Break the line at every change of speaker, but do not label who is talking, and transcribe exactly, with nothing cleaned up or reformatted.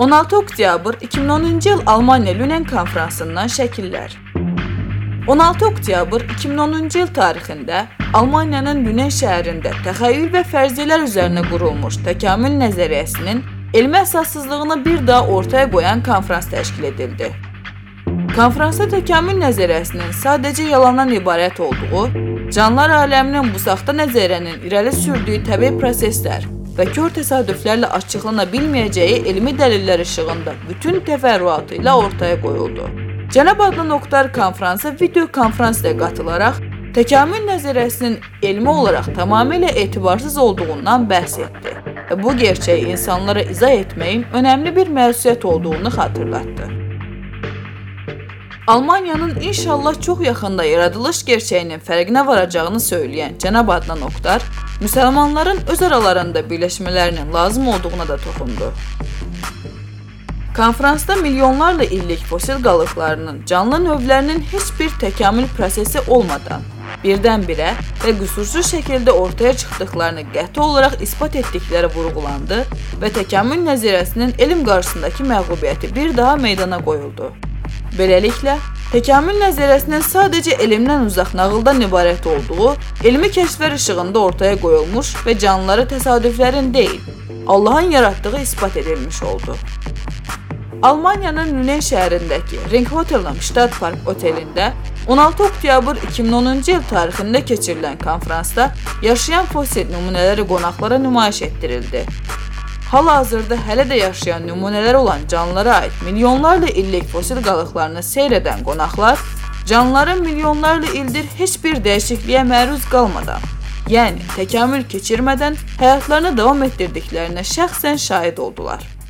on altı oktyabr iki min onuncu il Almaniya Lünen konferansından şəkillər. on altı oktyabr iki min onuncu il tarixində Almaniyanın Lünen şəhərində təxəyyül və fərziyyələr üzərinə qurulmuş təkamül nəzəriyyəsinin elmi əsassızlığını bir daha ortaya qoyan konferans təşkil edildi. Konferansda təkamül nəzəriyyəsinin sadəcə yalandan ibarət olduğu, canlılar aləminin bu saxta nəzəriyyənin irəli sürdüyü təbii proseslər və kör təsadüflərlə açıqlana bilməyəcəyi elmi dəlillər işığında bütün təfərrüatı ilə ortaya qoyuldu. Cənab Adnan Oktar konferansa video konferans ilə qatılaraq təkamül nəzəriyyəsinin elmi olaraq tamamilə etibarsız olduğundan bəhs etdi və bu gerçəyi insanlara izah etməyin önəmli bir məsuliyyət olduğunu xatırlatdı. Almaniyanın inşallah çox yaxında yaradılış gerçəyinin fərqinə varacağını söyləyən Cənab Adnan Oktar, müsəlmanların öz aralarında birləşmələrinin lazım olduğuna da toxundu. Konferansda milyonlarla illik fosil qalıqlarının canlı növlərinin heç bir təkamül prosesi olmadan birdən-birə və qüsursuz şəkildə ortaya çıxdıqlarını qəti olaraq isbat etdikləri vurğulandı və təkamül nəzəriyyəsinin elm qarşısındakı məğlubiyyəti bir daha meydana qoyuldu. Beləliklə, təkamül nəzəriyyəsinin sadəcə elmdən uzaq nağıldan ibarət olduğu, elmi kəşflər işığında ortaya qoyulmuş və canlıları təsadüflərin deyil, Allahın yaratdığı isbat edilmiş oldu. Almaniyanın Lünen şəhərindəki Ringhotel'ın Ştat Park otelində on altı oktyabr iki min onuncu il tarixində keçirilən konferansda yaşayan fosil nümunələri qonaqlara nümayiş etdirildi. Hal-hazırda hələ də yaşayan nümunələr olan canlılara aid milyonlarla illik fosil qalıqlarını seyr edən qonaqlar, canlıların milyonlarla ildir heç bir dəyişikliyə məruz qalmadan, yəni təkamül keçirmədən həyatlarını davam etdirdiklərinə şəxsən şahid oldular.